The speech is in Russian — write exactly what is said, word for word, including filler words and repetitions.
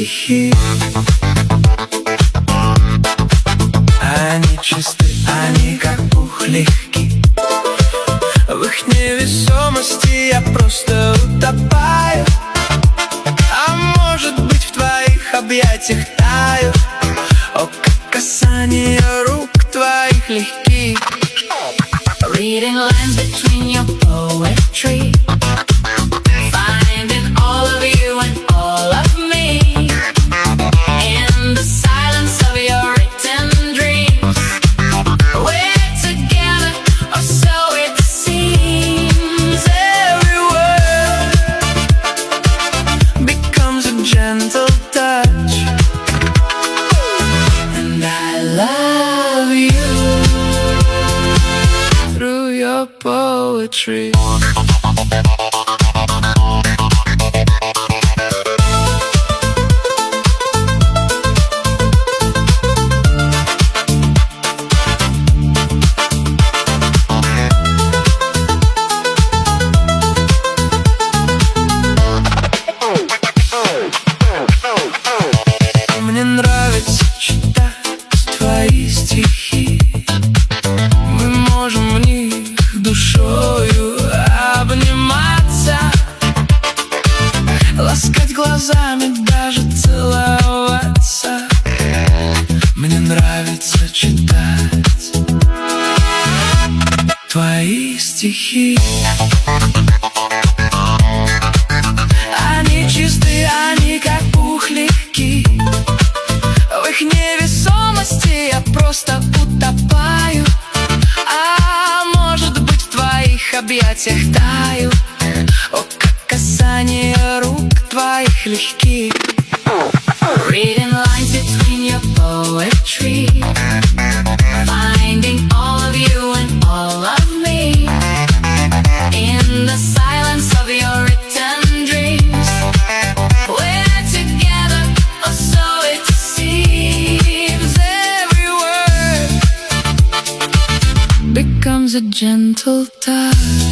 стихи. Они чисты, они как пух легки. В их невесомости я просто утопаю. А может быть, в твоих объятиях таю. О, как касание рук твоих легких. Reading lines between your poetry, finding all of you and all of me in the silence of your written dreams. We're together, or so it seems. Every word becomes a gentle touch, And I love you through your poetry. Мне нравится читать твои стихи. Мы можем в них душою обниматься, ласкать глазами, даже целоваться. Мне нравится читать твои стихи. Они чисты, они как пух легки. В их невесомости я просто утопаю. А может быть, в твоих объятиях таю. О, как касание рук твоих легких. Reading lines between your poetry, finding all of you and all of me in the silence of your written dreams. We're together, or so it seems. Every word Becomes a gentle touch.